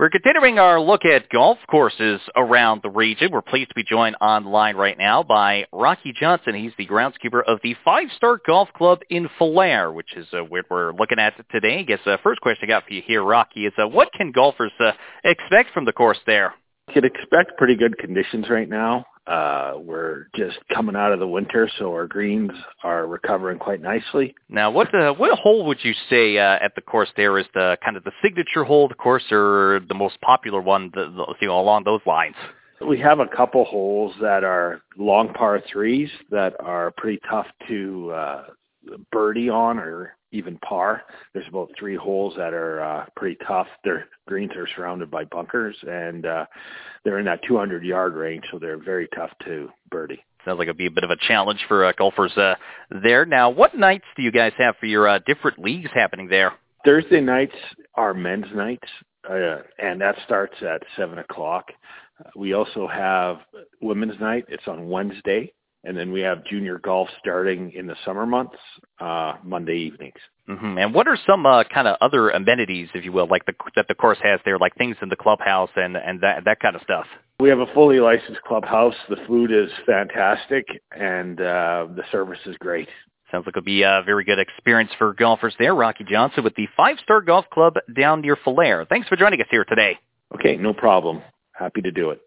We're continuing our look at golf courses around the region. We're pleased to be joined online right now by Rocky Johnson. He's the groundskeeper of the Five Star Golf Club in Falher, which is what we're looking at today. I guess the first question I got for you here, Rocky, is what can golfers expect from the course there? You could expect pretty good conditions right now. We're just coming out of the winter, so our greens are recovering quite nicely. Now, what hole would you say at the course there is the kind of the signature hole of the course, or the most popular one along those lines? We have a couple holes that are long par threes that are pretty tough to birdie on or even par. There's about 3 holes that are pretty tough. Their greens are surrounded by bunkers, and they're in that 200-yard range, so they're very tough to birdie. Sounds like it'd be a bit of a challenge for golfers there. Now, what nights do you guys have for your different leagues happening there? Thursday nights are men's nights, and that starts at 7 o'clock. We also have women's night. It's on Wednesday. And then we have junior golf starting in the summer months, Monday evenings. Mm-hmm. And what are some kind of other amenities, if you will, like that the course has there, like things in the clubhouse and that kind of stuff? We have a fully licensed clubhouse. The food is fantastic, and the service is great. Sounds like it'll be a very good experience for golfers there. Rocky Johnson with the Five Star Golf Club down near Falher. Thanks for joining us here today. Okay, no problem. Happy to do it.